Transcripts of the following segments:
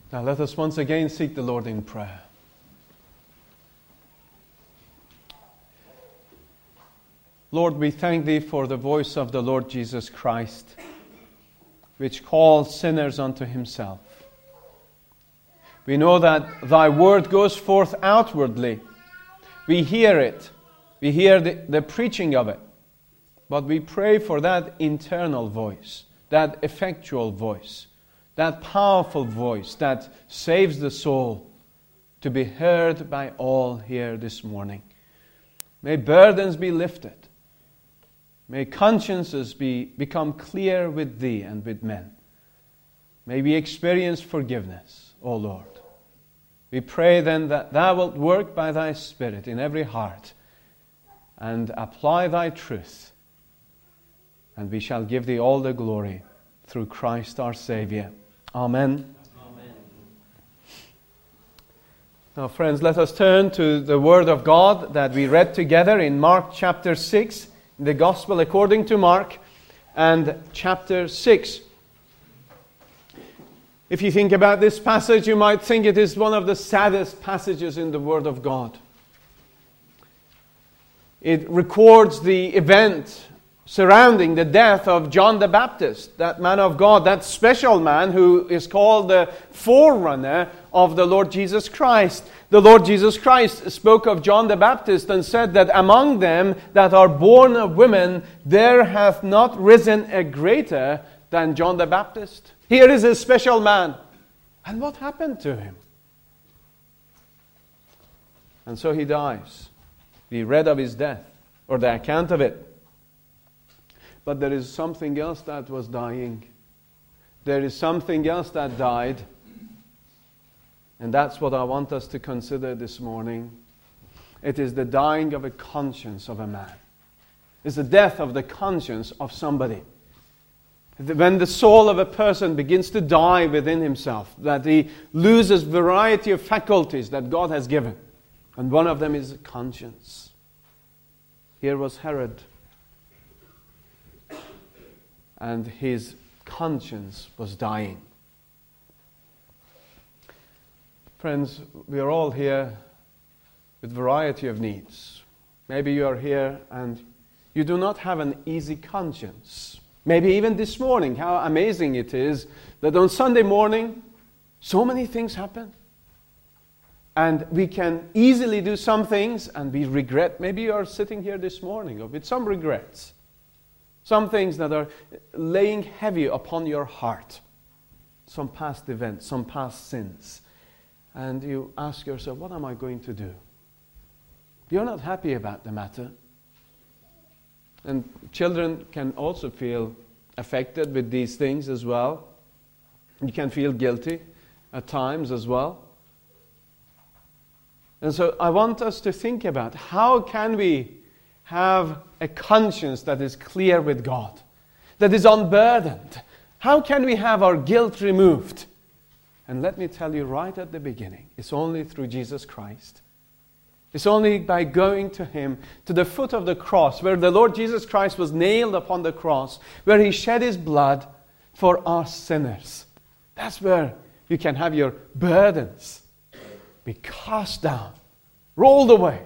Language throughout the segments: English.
Now let us once again seek the Lord in prayer. Lord, we thank Thee for the voice of the Lord Jesus Christ, which calls sinners unto Himself. We know that Thy word goes forth outwardly. We hear it. We hear the preaching of it. But we pray for that internal voice, that effectual voice, that powerful voice that saves the soul, to be heard by all here this morning. May burdens be lifted. May consciences become clear with Thee and with men. May we experience forgiveness, O Lord. We pray then that Thou wilt work by Thy Spirit in every heart and apply Thy truth. And we shall give Thee all the glory through Christ our Savior. Amen. Amen. Now, friends, let us turn to the Word of God that we read together in Mark chapter 6, in the Gospel according to Mark, and chapter 6. If you think about this passage, you might think it is one of the saddest passages in the Word of God. It records the event surrounding the death of John the Baptist, that man of God, that special man who is called the forerunner of the Lord Jesus Christ. The Lord Jesus Christ spoke of John the Baptist and said that among them that are born of women, there hath not risen a greater than John the Baptist. Here is a special man. And what happened to him? And so he dies. We read of his death, or the account of it. But there is something else that was dying. There is something else that died. And that's what I want us to consider this morning. It is the dying of a conscience of a man. It's the death of the conscience of somebody. When the soul of a person begins to die within himself, that he loses variety of faculties that God has given. And one of them is conscience. Here was Herod. And his conscience was dying. Friends, we are all here with variety of needs. Maybe you are here and you do not have an easy conscience. Maybe even this morning, how amazing it is that on Sunday morning, so many things happen. And we can easily do some things and we regret. Maybe you are sitting here this morning with some regrets. Some things that are laying heavy upon your heart. Some past events, some past sins. And you ask yourself, what am I going to do? You're not happy about the matter. And children can also feel affected with these things as well. You can feel guilty at times as well. And so I want us to think about how can we have a conscience that is clear with God, that is unburdened. How can we have our guilt removed? And let me tell you right at the beginning, it's only through Jesus Christ. It's only by going to Him, to the foot of the cross, where the Lord Jesus Christ was nailed upon the cross, where He shed His blood for us sinners. That's where you can have your burdens be cast down, rolled away,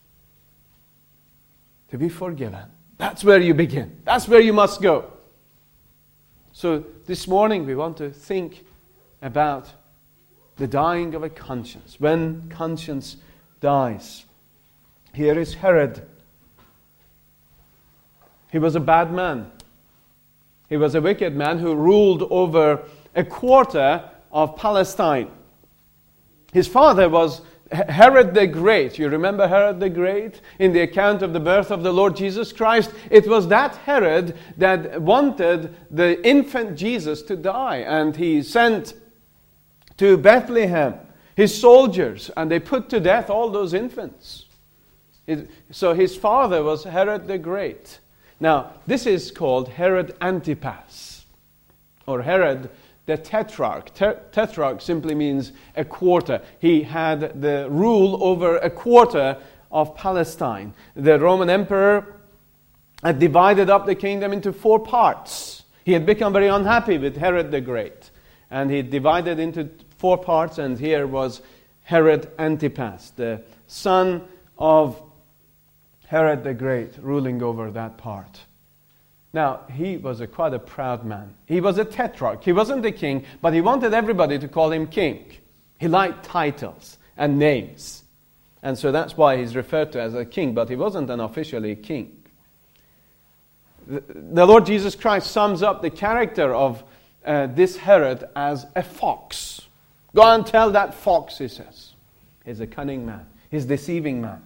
to be forgiven. That's where you begin. That's where you must go. So this morning we want to think about the dying of a conscience. When conscience dies. Here is Herod. He was a bad man. He was a wicked man who ruled over a quarter of Palestine. His father was Herod the Great. You remember Herod the Great? In the account of the birth of the Lord Jesus Christ, it was that Herod that wanted the infant Jesus to die. And he sent to Bethlehem his soldiers, and they put to death all those infants. So his father was Herod the Great. Now, this is called Herod Antipas, or Herod the Tetrarch. Tetrarch simply means a quarter. He had the rule over a quarter of Palestine. The Roman emperor had divided up the kingdom into 4 parts. He had become very unhappy with Herod the Great. And he divided into 4 parts, and here was Herod Antipas, the son of Herod the Great, ruling over that part. Now, he was quite a proud man. He was a tetrarch. He wasn't the king, but he wanted everybody to call him king. He liked titles and names. And so that's why he's referred to as a king, but he wasn't an officially king. The Lord Jesus Christ sums up the character of this Herod as a fox. Go and tell that fox, he says. He's a cunning man. He's a deceiving man.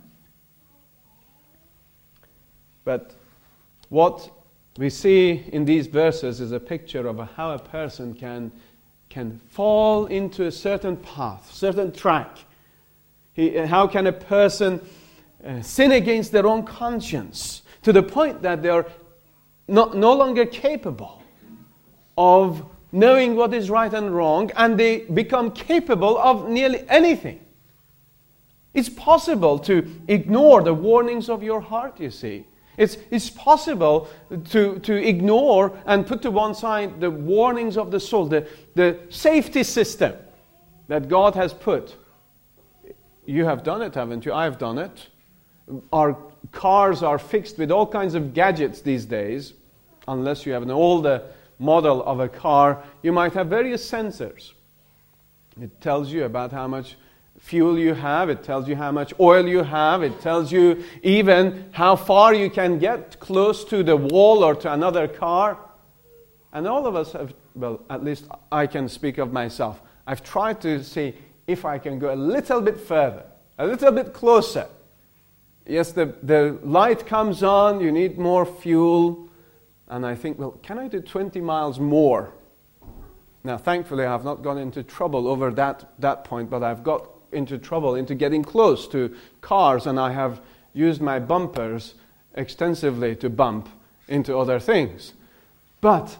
But what we see in these verses is a picture of how a person can fall into a certain path, certain track. How can a person sin against their own conscience to the point that they are no longer capable of knowing what is right and wrong, and they become capable of nearly anything. It's possible to ignore the warnings of your heart, you see. It's possible to ignore and put to one side the warnings of the soul, the safety system that God has put. You have done it, haven't you? I have done it. Our cars are fixed with all kinds of gadgets these days. Unless you have an older model of a car, you might have various sensors. It tells you about how much fuel you have. It tells you how much oil you have. It tells you even how far you can get close to the wall or to another car. And all of us have, well, at least I can speak of myself. I've tried to see if I can go a little bit further, a little bit closer. Yes, the light comes on, you need more fuel. And I think, well, can I do 20 miles more? Now, thankfully, I have not gone into trouble over that point, but I've got into trouble into getting close to cars, and I have used my bumpers extensively to bump into other things. But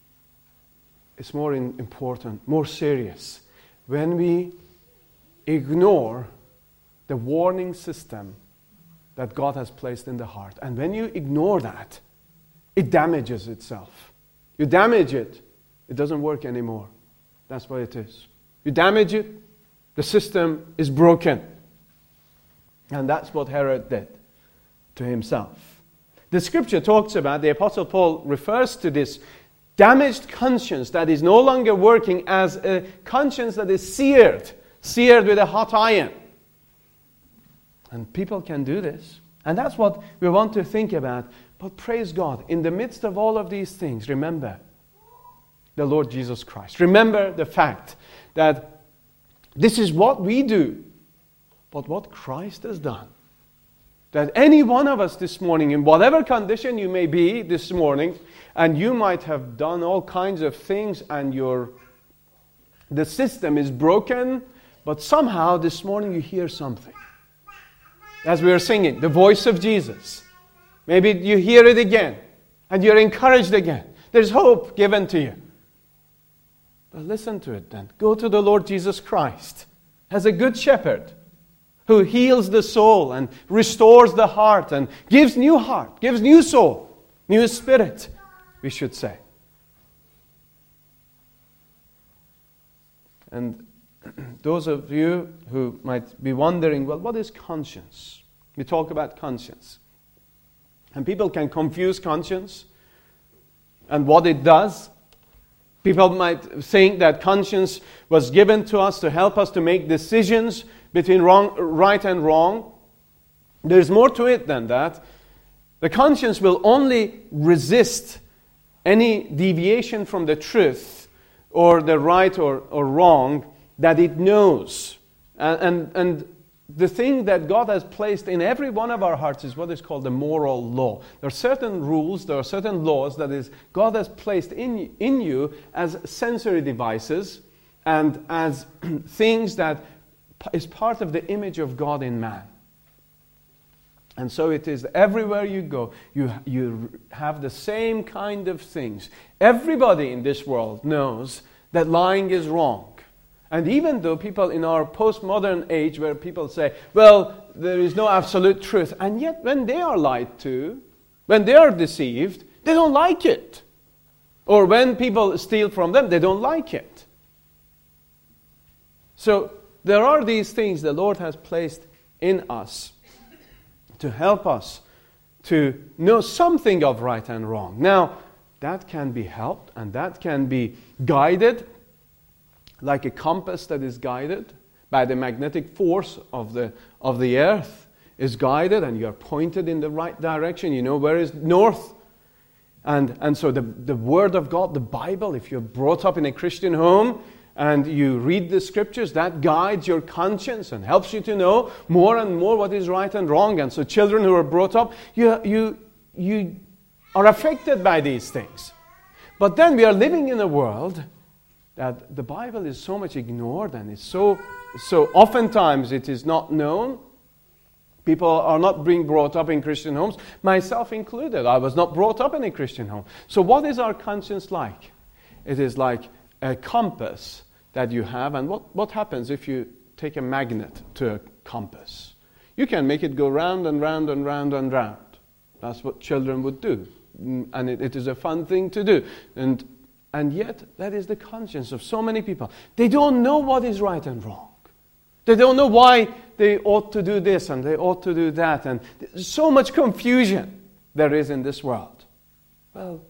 it's more important, more serious, when we ignore the warning system that God has placed in the heart. And when you ignore that, it damages itself. You damage it, it doesn't work anymore. That's what it is. You damage it, the system is broken. And that's what Herod did to himself. The scripture talks about, the Apostle Paul refers to this damaged conscience that is no longer working as a conscience that is seared with a hot iron. And people can do this. And that's what we want to think about. But praise God, in the midst of all of these things, remember the Lord Jesus Christ. Remember the fact that this is what we do, but what Christ has done. That any one of us this morning, in whatever condition you may be this morning, and you might have done all kinds of things and the system is broken, but somehow this morning you hear something. As we were singing, the voice of Jesus. Maybe you hear it again, and you're encouraged again. There's hope given to you. But listen to it then. Go to the Lord Jesus Christ as a good shepherd who heals the soul and restores the heart and gives new heart, gives new soul, new spirit, we should say. And those of you who might be wondering, well, what is conscience? We talk about conscience. And people can confuse conscience and what it does. People might think that conscience was given to us to help us to make decisions between right and wrong. There's more to it than that. The conscience will only resist any deviation from the truth or the right or wrong that it knows. And the thing that God has placed in every one of our hearts is what is called the moral law. There are certain rules, there are certain laws that God has placed in you as sensory devices and as things that is part of the image of God in man. And so it is everywhere you go, you have the same kind of things. Everybody in this world knows that lying is wrong. And even though people in our postmodern age where people say, well, there is no absolute truth, and yet when they are lied to, when they are deceived, they don't like it. Or when people steal from them, they don't like it. So there are these things the Lord has placed in us to help us to know something of right and wrong. Now, that can be helped and that can be guided like a compass that is guided by the magnetic force of the earth is guided, and you are pointed in the right direction. You know where is north. And so the Word of God, the Bible, if you're brought up in a Christian home and you read the Scriptures, that guides your conscience and helps you to know more and more what is right and wrong. And so children who are brought up, you are affected by these things. But then we are living in a world that the Bible is so much ignored, and it's so oftentimes it is not known. People are not being brought up in Christian homes, myself included. I was not brought up in a Christian home. So what is our conscience like? It is like a compass that you have. And what happens if you take a magnet to a compass? You can make it go round and round and round and round. That's what children would do. And it is a fun thing to do. And yet, that is the conscience of so many people. They don't know what is right and wrong. They don't know why they ought to do this and they ought to do that. And there's so much confusion there is in this world. Well,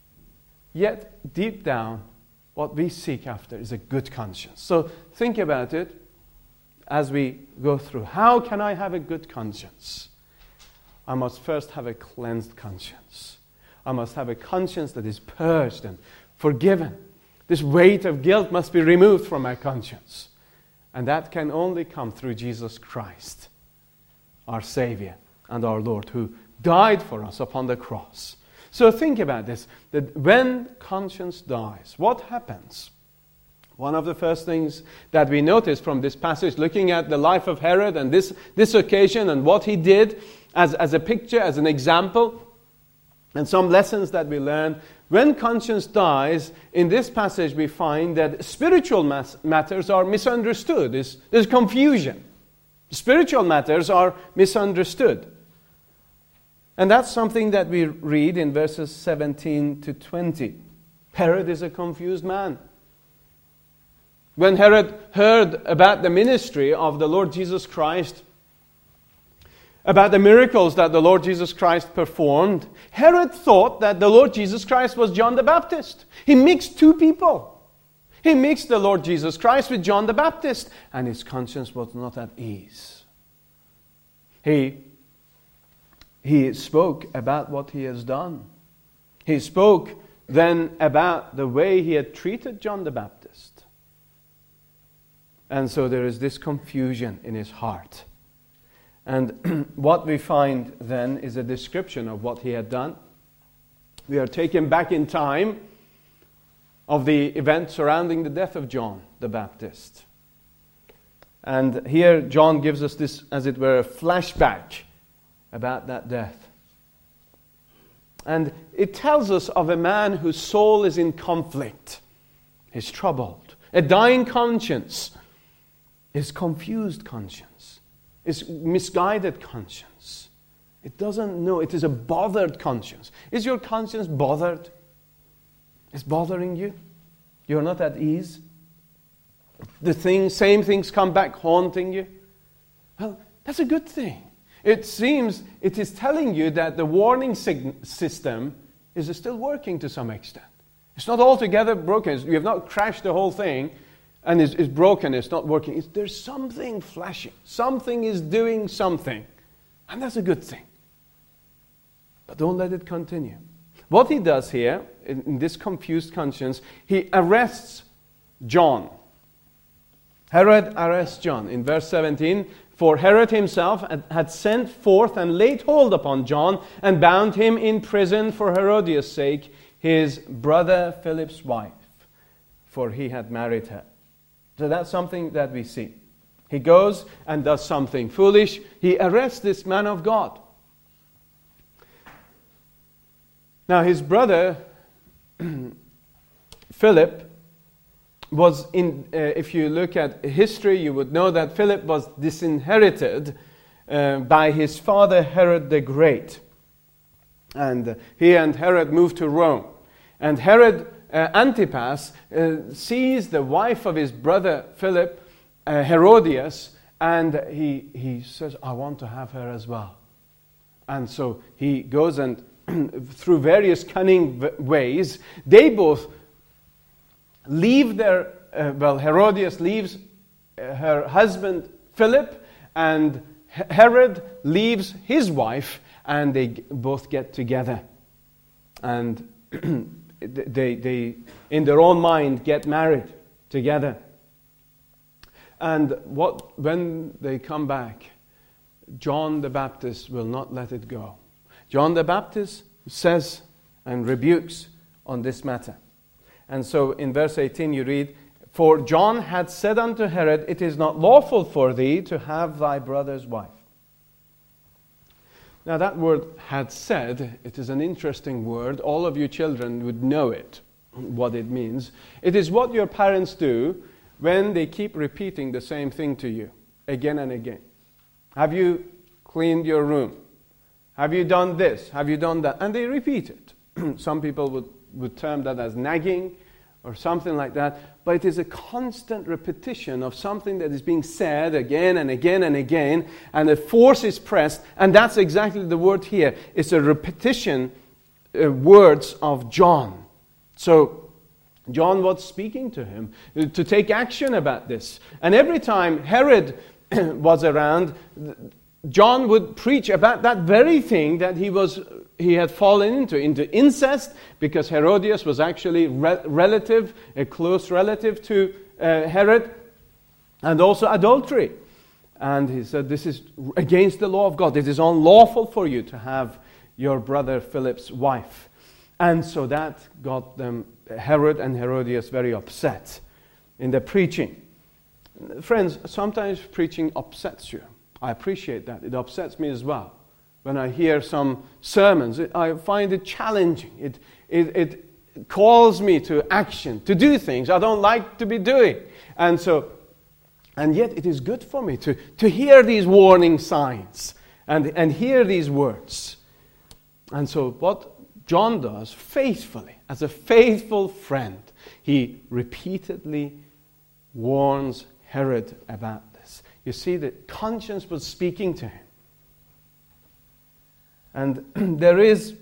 yet deep down, what we seek after is a good conscience. So think about it as we go through. How can I have a good conscience? I must first have a cleansed conscience. I must have a conscience that is purged and forgiven. This weight of guilt must be removed from my conscience. And that can only come through Jesus Christ, our Savior and our Lord, who died for us upon the cross. So think about this, that when conscience dies, what happens? One of the first things that we notice from this passage, looking at the life of Herod and this occasion and what he did as a picture, as an example, and some lessons that we learn. When conscience dies, in this passage we find that spiritual matters are misunderstood. There's confusion. Spiritual matters are misunderstood. And that's something that we read in verses 17 to 20. Herod is a confused man. When Herod heard about the ministry of the Lord Jesus Christ, about the miracles that the Lord Jesus Christ performed, Herod thought that the Lord Jesus Christ was John the Baptist. He mixed two people. He mixed the Lord Jesus Christ with John the Baptist, and his conscience was not at ease. He spoke about what he has done. He spoke then about the way he had treated John the Baptist. And so there is this confusion in his heart. And what we find then is a description of what he had done. We are taken back in time of the event surrounding the death of John the Baptist. And here John gives us this, as it were, a flashback about that death. And it tells us of a man whose soul is in conflict. He's troubled. A dying conscience. His confused conscience. His misguided conscience. It doesn't know. It is a bothered conscience. Is your conscience bothered? It's bothering you? You're not at ease? Same things come back haunting you? Well, that's a good thing. It seems it is telling you that the warning system is still working to some extent. It's not altogether broken. You have not crashed the whole thing and it's broken, it's not working. There's something flashing. Something is doing something. And that's a good thing. But don't let it continue. What he does here, in this confused conscience, he arrests John. Herod arrests John. In verse 17, for Herod himself had sent forth and laid hold upon John and bound him in prison for Herodias' sake, his brother Philip's wife, for he had married her. So that's something that we see. He goes and does something foolish. He arrests this man of God. Now his brother Philip was in, if you look at history, you would know that Philip was disinherited by his father Herod the Great. And he and Herod moved to Rome. And Herod Antipas sees the wife of his brother Philip Herodias, and he says, I want to have her as well. And so he goes and through various cunning ways, they both leave their, Herodias leaves her husband Philip, and Herod leaves his wife, and they both get together. And they in their own mind, get married together. And when they come back, John the Baptist will not let it go. John the Baptist says and rebukes on this matter. And so in verse 18 you read, For John had said unto Herod, It is not lawful for thee to have thy brother's wife. Now that word had said, it is an interesting word. All of you children would know it, what it means. It is what your parents do when they keep repeating the same thing to you again and again. Have you cleaned your room? Have you done this? Have you done that? And they repeat it. Some people would term that as nagging or something like that. But it is a constant repetition of something that is being said again and again and again. And the force is pressed. And that's exactly the word here. It's a repetition, words of John. So John was speaking to him to take action about this. And every time Herod was around, John would preach about that very thing that he had fallen into incest, because Herodias was actually a close relative to Herod, and also adultery. And he said, this is against the law of God. It is unlawful for you to have your brother Philip's wife. And so that got them, Herod and Herodias, very upset in the preaching. Friends, sometimes preaching upsets you. I appreciate that. It upsets me as well. When I hear some sermons, I find it challenging. It calls me to action, to do things I don't like to be doing. And yet it is good for me to hear these warning signs and hear these words. And so what John does faithfully, as a faithful friend, he repeatedly warns Herod about this. You see that conscience was speaking to him. And there is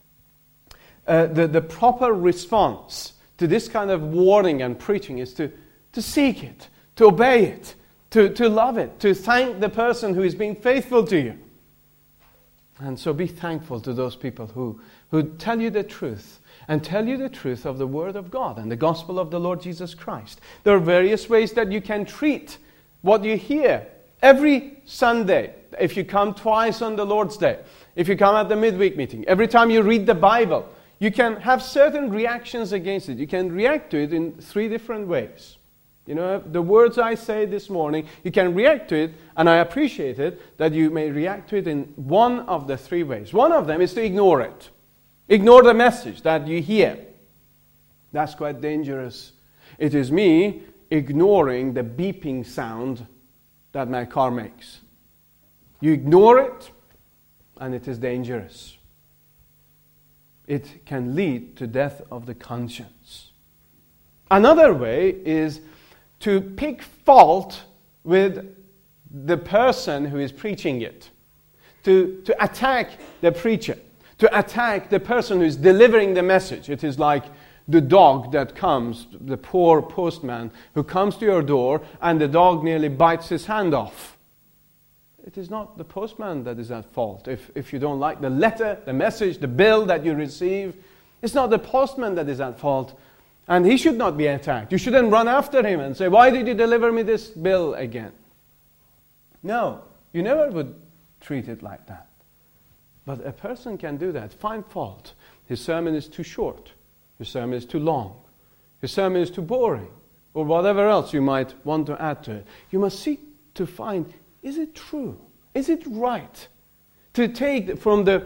the proper response to this kind of warning and preaching is to seek it, to obey it, to love it, to thank the person who is being faithful to you. And so be thankful to those people who tell you the truth, and tell you the truth of the Word of God and the gospel of the Lord Jesus Christ. There are various ways that you can treat what you hear every Sunday. If you come twice on the Lord's Day, if you come at the midweek meeting, every time you read the Bible, you can have certain reactions against it. You can react to it in 3 different ways. You know, the words I say this morning, you can react to it, and I appreciate it that you may react to it in one of the 3 ways. One of them is to ignore it. Ignore the message that you hear. That's quite dangerous. It is me ignoring the beeping sound that my car makes. You ignore it, and it is dangerous. It can lead to death of the conscience. Another way is to pick fault with the person who is preaching it. To attack the preacher. To attack the person who is delivering the message. It is like the dog that comes, the poor postman who comes to your door and the dog nearly bites his hand off. It is not the postman that is at fault. If you don't like the letter, the message, the bill that you receive, it's not the postman that is at fault. And he should not be attacked. You shouldn't run after him and say, why did you deliver me this bill again? No, you never would treat it like that. But a person can do that, find fault. His sermon is too short. His sermon is too long. His sermon is too boring. Or whatever else you might want to add to it. You must seek to find, is it true? Is it right? To take from the...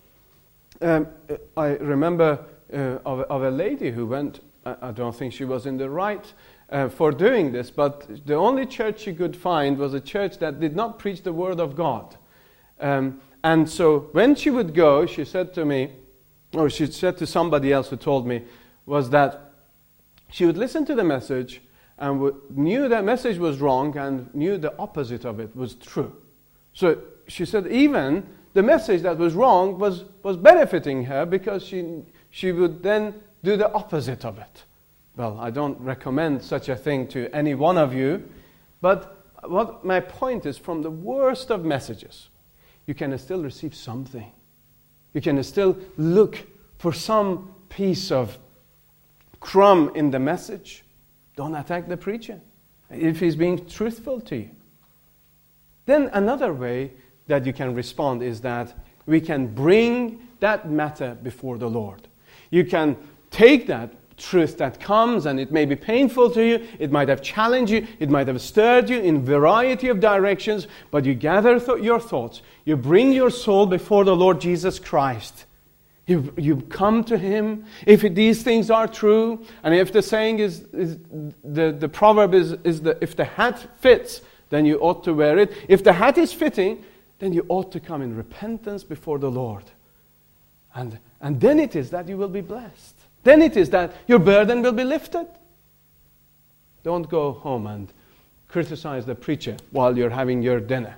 I remember of a lady who went... I don't think she was in the right for doing this, but the only church she could find was a church that did not preach the Word of God. And so when she would go, she said to me, or she said to somebody else who told me, was that she would listen to the message and knew that message was wrong and knew the opposite of it was true. So she said even the message that was wrong was benefiting her because she would then do the opposite of it. Well, I don't recommend such a thing to any one of you, but what my point is, from the worst of messages, you can still receive something. You can still look for some piece of crumb in the message. Don't attack the preacher if he's being truthful to you. Then another way that you can respond is that we can bring that matter before the Lord. You can take that truth that comes, and it may be painful to you, it might have challenged you, it might have stirred you in a variety of directions, but you gather your thoughts, you bring your soul before the Lord Jesus Christ. You come to Him. If these things are true, and if the saying is the proverb is if the hat fits, then you ought to wear it. If the hat is fitting, then you ought to come in repentance before the Lord. And then it is that you will be blessed. Then it is that your burden will be lifted. Don't go home and criticize the preacher while you're having your dinner.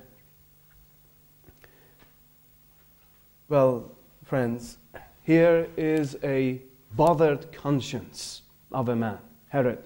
Well, friends, here is a bothered conscience of a man, Herod.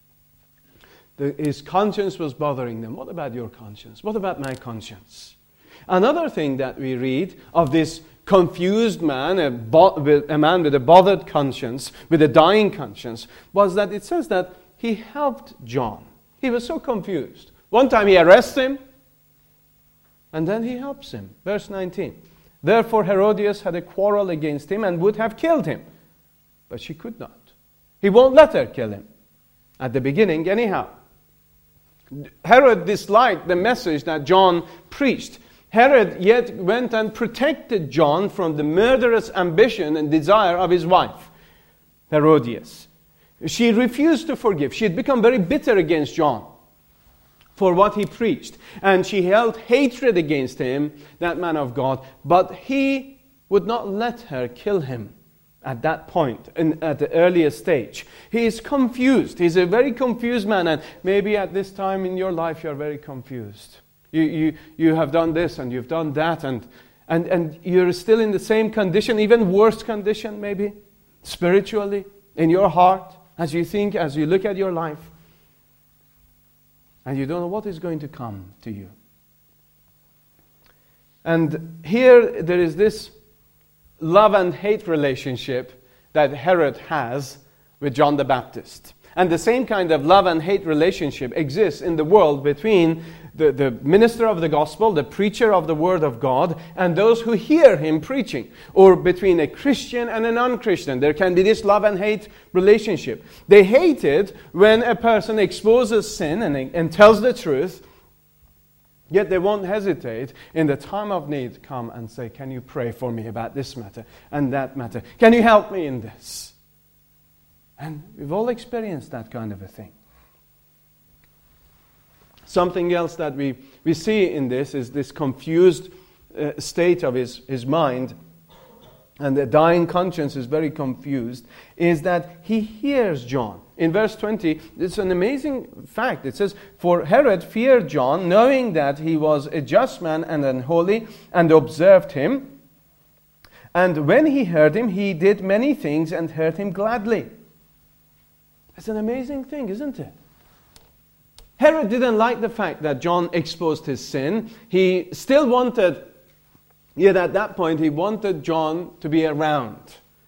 His conscience was bothering them. What about your conscience? What about my conscience? Another thing that we read of this confused man, a man with a bothered conscience, with a dying conscience, was that it says that he helped John. He was so confused. One time he arrests him, and then he helps him. Verse 19. Therefore Herodias had a quarrel against him and would have killed him, but she could not. He won't let her kill him. At the beginning, anyhow. Herod disliked the message that John preached. Herod yet went and protected John from the murderous ambition and desire of his wife, Herodias. She refused to forgive. She had become very bitter against John for what he preached. And she held hatred against him, that man of God. But he would not let her kill him at that point, at the earliest stage. He is confused. He's a very confused man. And maybe at this time in your life you're very confused. You have done this and you've done that, and you're still in the same condition, even worse condition maybe, spiritually, in your heart, as you think, as you look at your life, and you don't know what is going to come to you. And here there is this love and hate relationship that Herod has with John the Baptist. And the same kind of love and hate relationship exists in the world between the minister of the gospel, the preacher of the word of God, and those who hear him preaching, or between a Christian and a non-Christian. There can be this love and hate relationship. They hate it when a person exposes sin and tells the truth, yet they won't hesitate in the time of need come and say, can you pray for me about this matter and that matter? Can you help me in this? And we've all experienced that kind of a thing. Something else that we see in this is this confused state of his mind, and the dying conscience is very confused, is that he hears John. In verse 20, it's an amazing fact. It says, for Herod feared John, knowing that he was a just man and unholy, and observed him. And when he heard him, he did many things and heard him gladly. It's an amazing thing, isn't it? Herod didn't like the fact that John exposed his sin. He still wanted, yet at that point, he wanted John to be around.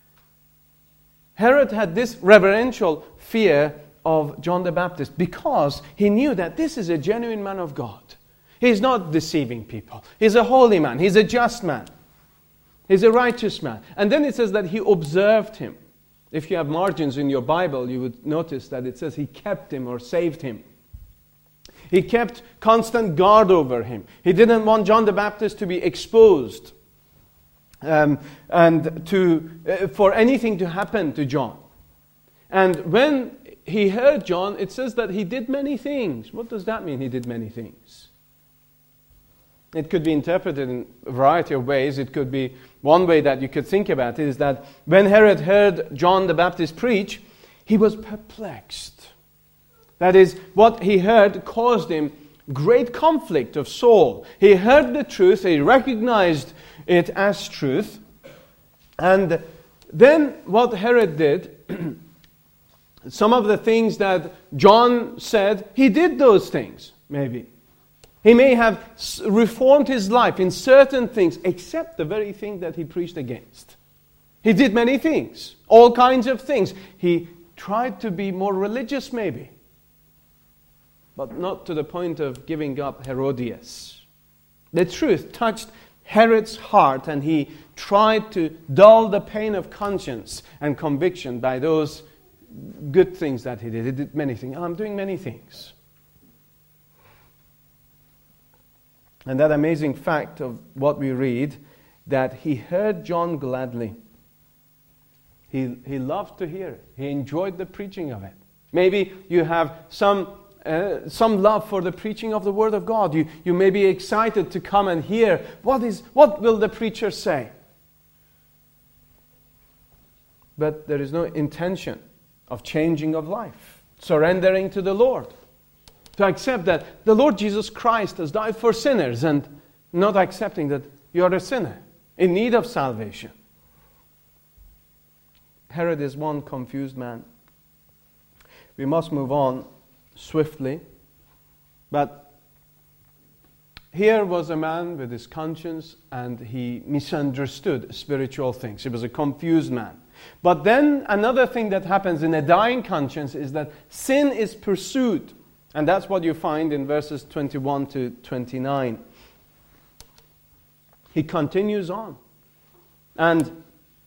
Herod had this reverential fear of John the Baptist because he knew that this is a genuine man of God. He's not deceiving people. He's a holy man. He's a just man. He's a righteous man. And then it says that he observed him. If you have margins in your Bible, you would notice that it says he kept him or saved him. He kept constant guard over him. He didn't want John the Baptist to be exposed and for anything to happen to John. And when he heard John, it says that he did many things. What does that mean, he did many things? It could be interpreted in a variety of ways. It could be one way that you could think about it is that when Herod heard John the Baptist preach, he was perplexed. That is, what he heard caused him great conflict of soul. He heard the truth, he recognized it as truth, and then what Herod did, some of the things that John said, he did those things, maybe. He may have reformed his life in certain things, except the very thing that he preached against. He did many things, all kinds of things. He tried to be more religious, maybe, but not to the point of giving up Herodias. The truth touched Herod's heart, and he tried to dull the pain of conscience and conviction by those good things that he did. He did many things. I'm doing many things. And that amazing fact of what we read, that he heard John gladly. He loved to hear it. He enjoyed the preaching of it. Maybe you have some love for the preaching of the Word of God. You may be excited to come and hear what will the preacher say. But there is no intention of changing of life, surrendering to the Lord, to accept that the Lord Jesus Christ has died for sinners, and not accepting that you are a sinner in need of salvation. Herod is one confused man. We must move on swiftly. But here was a man with his conscience, and he misunderstood spiritual things. He was a confused man. But then another thing that happens in a dying conscience is that sin is pursued. And that's what you find in verses 21 to 29. He continues on. And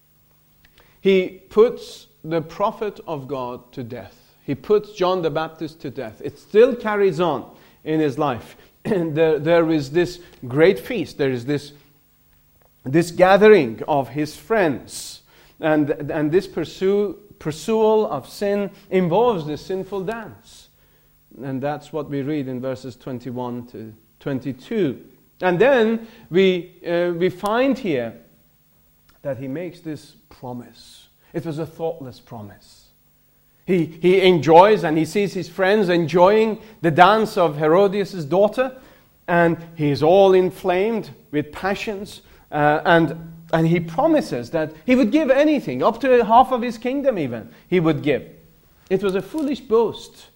he puts the prophet of God to death. He puts John the Baptist to death. It still carries on in his life. And there is this great feast. There is this gathering of his friends. And this pursual of sin involves this sinful dance. And that's what we read in verses 21 to 22. And then we find here that he makes this promise. It was a thoughtless promise. He enjoys, and he sees his friends enjoying the dance of Herodias' daughter, and he is all inflamed with passions, and he promises that he would give anything, up to half of his kingdom even, he would give. It was a foolish boast.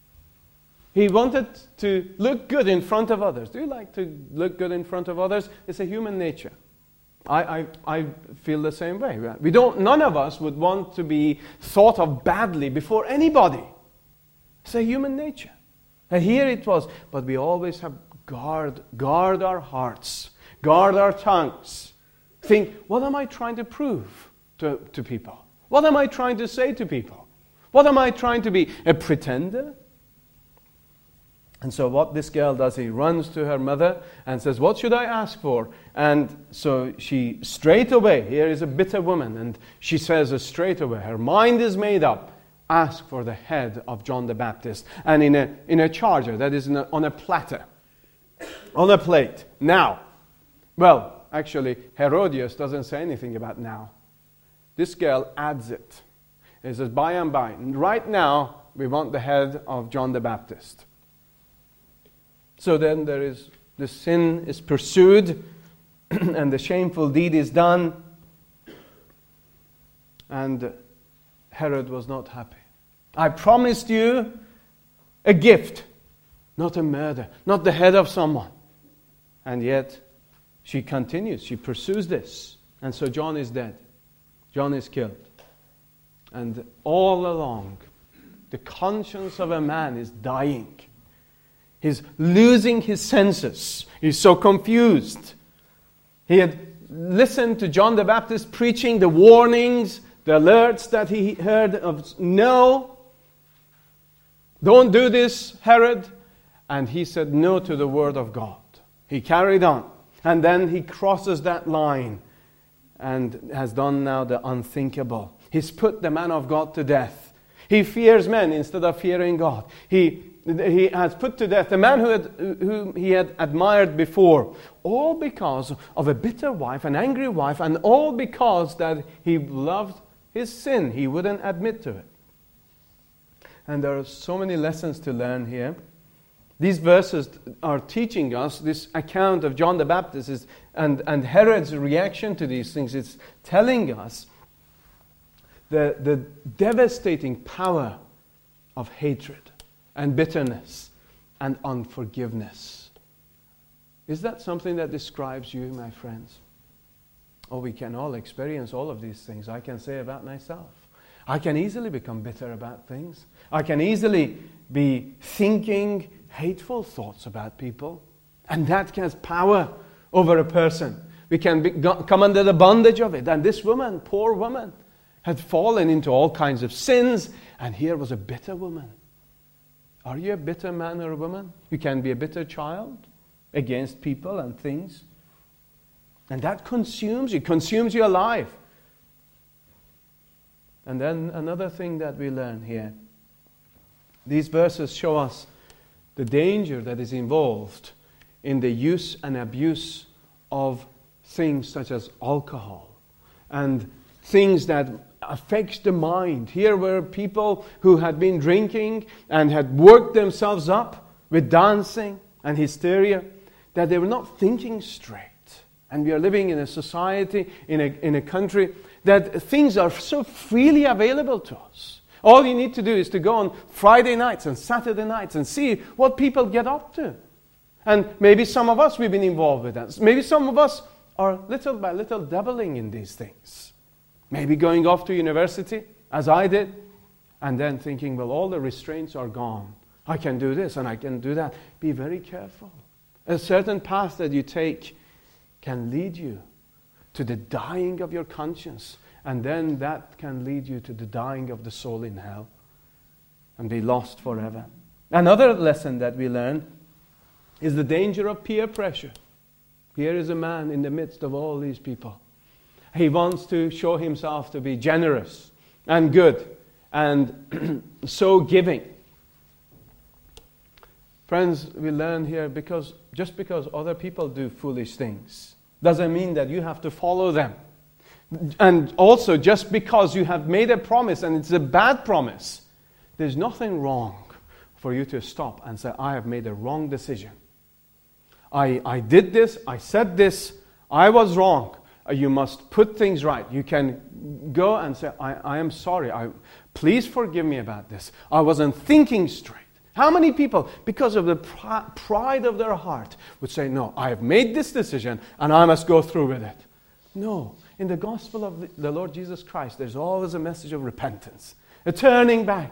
He wanted to look good in front of others. Do you like to look good in front of others? It's a human nature. I feel the same way. None of us would want to be thought of badly before anybody. It's a human nature. And here it was. But we always have guard our hearts, guard our tongues. Think, what am I trying to prove to people? What am I trying to say to people? What am I trying to be? A pretender? And so what this girl does, he runs to her mother and says, what should I ask for? And so she straight away, here is a bitter woman, and she says straight away, her mind is made up, ask for the head of John the Baptist. And in a charger, that is on a platter, on a plate. Now, well, actually, Herodias doesn't say anything about now. This girl adds it. It says, by and by, right now, we want the head of John the Baptist. So then the sin is pursued, and the shameful deed is done, and Herod was not happy. I promised you a gift, not a murder, not the head of someone. And yet she continues, she pursues this, and so John is dead. John is killed. And all along, the conscience of a man is dying. He's losing his senses. He's so confused. He had listened to John the Baptist preaching the warnings, the alerts that he heard of, no, don't do this, Herod. And he said no to the word of God. He carried on. And then he crosses that line and has done now the unthinkable. He's put the man of God to death. He fears men instead of fearing God. He has put to death the man whom he had admired before, all because of a bitter wife, an angry wife, and all because that he loved his sin. He wouldn't admit to it. And there are so many lessons to learn here. These verses are teaching us, this account of John the Baptist and Herod's reaction to these things. It's telling us the devastating power of hatred and bitterness and unforgiveness. Is that something that describes you, my friends? Oh, we can all experience all of these things. I can say about myself. I can easily become bitter about things. I can easily be thinking hateful thoughts about people. And that has power over a person. We can come under the bondage of it. And this woman, poor woman, had fallen into all kinds of sins. And here was a bitter woman. Are you a bitter man or a woman? You can be a bitter child against people and things. And that consumes you alive. And then another thing that we learn here. These verses show us the danger that is involved in the use and abuse of things such as alcohol and things that affect the mind. Here were people who had been drinking and had worked themselves up with dancing and hysteria, that they were not thinking straight. And we are living in a society, in a country, that things are so freely available to us. All you need to do is to go on Friday nights and Saturday nights and see what people get up to. And maybe some of us, we've been involved with that. Maybe some of us are little by little dabbling in these things. Maybe going off to university, as I did, and then thinking, well, all the restraints are gone. I can do this and I can do that. Be very careful. A certain path that you take can lead you to the dying of your conscience. And then that can lead you to the dying of the soul in hell and be lost forever. Another lesson that we learn is the danger of peer pressure. Here is a man in the midst of all these people. He wants to show himself to be generous and good and so giving. Friends, we learn here just because other people do foolish things doesn't mean that you have to follow them. And also, just because you have made a promise and it's a bad promise, there's nothing wrong for you to stop and say, I have made a wrong decision. I did this, I said this, I was wrong. You must put things right. You can go and say, I am sorry. Please forgive me about this. I wasn't thinking straight. How many people, because of the pride of their heart, would say, no, I have made this decision and I must go through with it? No. In the gospel of the Lord Jesus Christ, there's always a message of repentance, a turning back.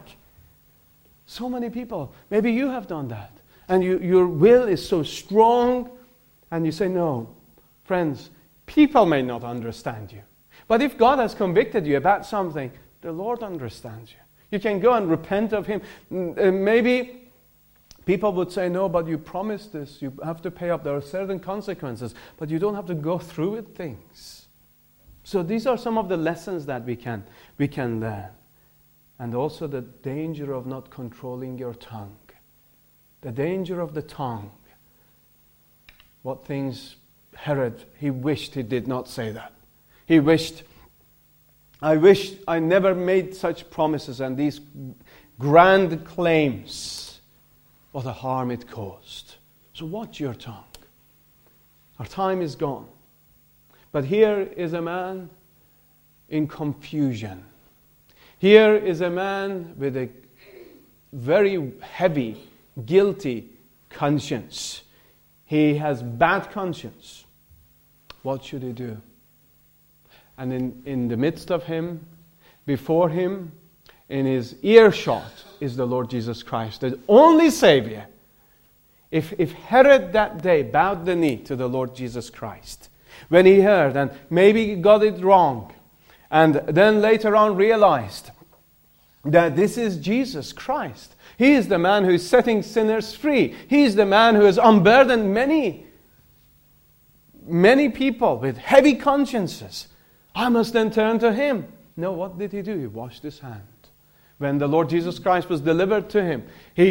So many people, maybe you have done that, and your will is so strong, and you say, no, friends, people may not understand you. But if God has convicted you about something, the Lord understands you. You can go and repent of Him. Maybe people would say, no, but you promised this, you have to pay up, there are certain consequences, but you don't have to go through with things. So these are some of the lessons that we can learn. And also the danger of not controlling your tongue. The danger of the tongue. What things Herod, he wished he did not say that. He wished, I wish I never made such promises and these grand claims. What a harm it caused. So watch your tongue. Our time is gone. But here is a man in confusion. Here is a man with a very heavy, guilty conscience. He has bad conscience. What should he do? And in the midst of him, before him, in his earshot, is the Lord Jesus Christ, the only Savior. If Herod that day bowed the knee to the Lord Jesus Christ, when he heard and maybe he got it wrong, and then later on realized that this is Jesus Christ. He is the man who is setting sinners free. He is the man who has unburdened many people with heavy consciences. I must then turn to Him. No, what did he do? He washed his hand. When the Lord Jesus Christ was delivered to him,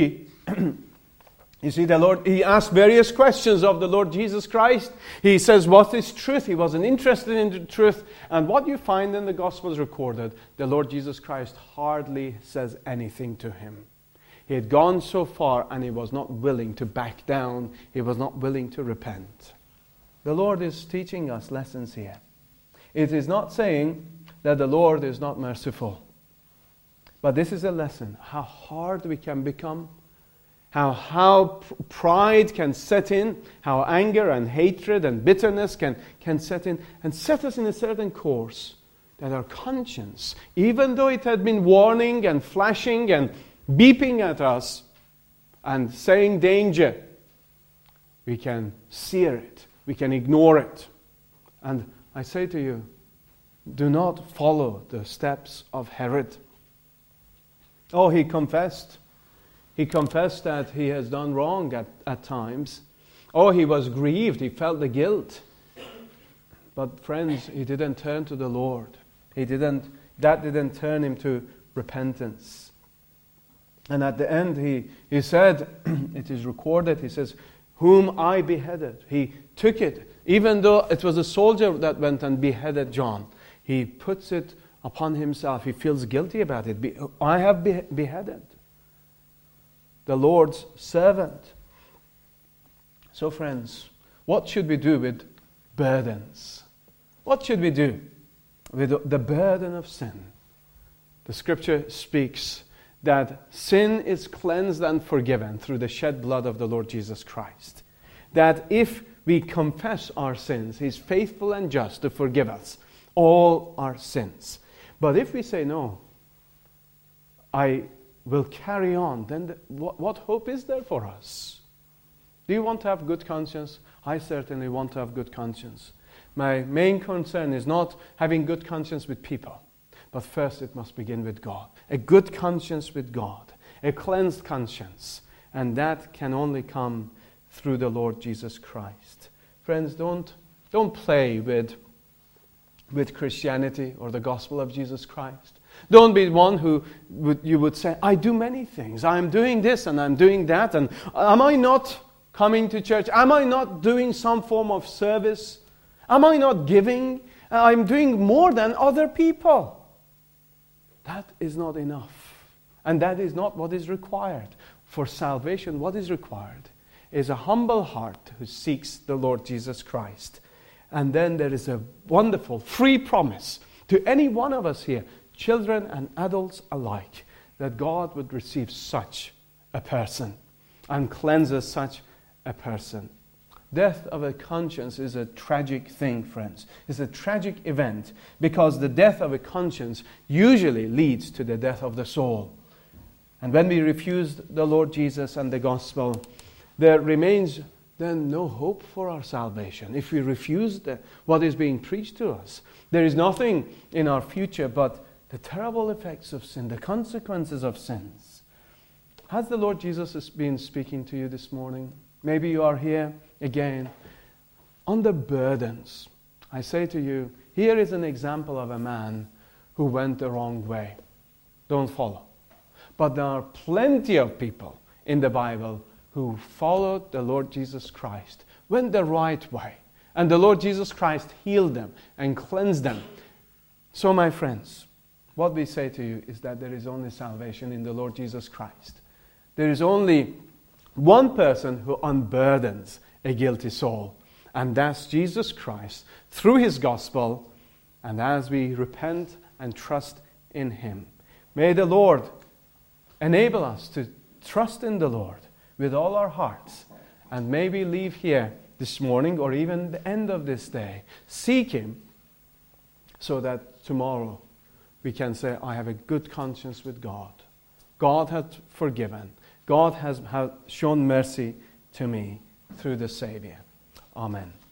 you see, the Lord, he asked various questions of the Lord Jesus Christ. He says, what is truth? He wasn't interested in the truth. And what you find in the Gospels recorded, the Lord Jesus Christ hardly says anything to him. He had gone so far and he was not willing to back down. He was not willing to repent. The Lord is teaching us lessons here. It is not saying that the Lord is not merciful. But this is a lesson, how hard we can become, how pride can set in, how anger and hatred and bitterness can set in and set us in a certain course, that our conscience, even though it had been warning and flashing and beeping at us and saying danger, we can sear it, we can ignore it. And I say to you, do not follow the steps of Herod. Oh, he confessed. He confessed that he has done wrong at times. Oh, he was grieved. He felt the guilt. But friends, he didn't turn to the Lord. That didn't turn him to repentance. And at the end he said, it is recorded, he says, whom I beheaded. He took it. Even though it was a soldier that went and beheaded John, he puts it upon himself. He feels guilty about it. I have beheaded the Lord's servant. So friends, what should we do with burdens? What should we do with the burden of sin? The scripture speaks that sin is cleansed and forgiven through the shed blood of the Lord Jesus Christ. That if we confess our sins, He is faithful and just to forgive us all our sins. But if we say, no, I will carry on, then what hope is there for us? Do you want to have good conscience? I certainly want to have good conscience. My main concern is not having good conscience with people, but first it must begin with God. A good conscience with God, a cleansed conscience, and that can only come through the Lord Jesus Christ. Friends, don't play with Christianity or the gospel of Jesus Christ. Don't be one who you would say, I do many things. I'm doing this and I'm doing that. And am I not coming to church? Am I not doing some form of service? Am I not giving? I'm doing more than other people. That is not enough. And that is not what is required. For salvation, what is required is a humble heart who seeks the Lord Jesus Christ. And then there is a wonderful free promise to any one of us here, children and adults alike, that God would receive such a person and cleanses such a person. Death of a conscience is a tragic thing, friends. It's a tragic event because the death of a conscience usually leads to the death of the soul. And when we refuse the Lord Jesus and the gospel, there remains then no hope for our salvation. If we refuse what is being preached to us, there is nothing in our future but the terrible effects of sin, the consequences of sins. Has the Lord Jesus been speaking to you this morning? Maybe you are here again under burdens. I say to you, here is an example of a man who went the wrong way. Don't follow. But there are plenty of people in the Bible who followed the Lord Jesus Christ, went the right way. And the Lord Jesus Christ healed them and cleansed them. So my friends, what we say to you is that there is only salvation in the Lord Jesus Christ. There is only one person who unburdens a guilty soul, and that's Jesus Christ through His gospel, and as we repent and trust in Him. May the Lord enable us to trust in the Lord with all our hearts, and may we leave here this morning or even the end of this day, seek Him so that tomorrow we can say, I have a good conscience with God. God has forgiven. God has shown mercy to me through the Savior. Amen.